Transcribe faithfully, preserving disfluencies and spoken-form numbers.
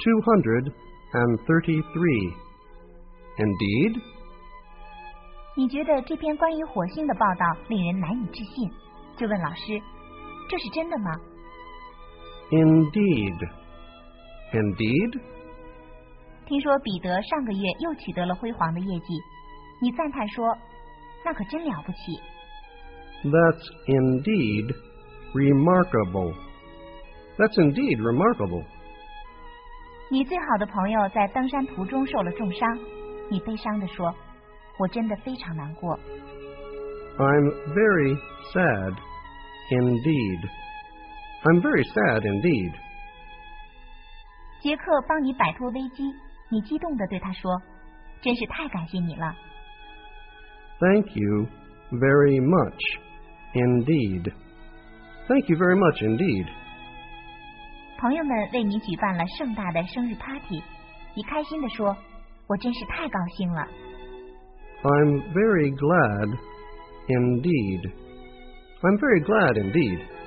two hundred thirty-three. Indeed? 你觉得这篇关于火星的报道令人难以置信，就问老师，这是真的吗？ Indeed. Indeed? 听说彼得上个月又取得了辉煌的业绩，你赞叹说，那可真了不起。 That's indeed remarkable. That's indeed remarkable. 你最好的朋友在登山途中受了重伤，你悲伤地说，我真的非常难过。 I'm very sad indeed. I'm very sad indeed. 杰克帮你摆脱危机，你激动地对他说，真是太感谢你了。 Thank you very much indeed. Thank you very much indeed. 朋友们为你举办了盛大的生日 party， 你开心地说，我真是太高兴了。 I'm very glad indeed. I'm very glad indeed.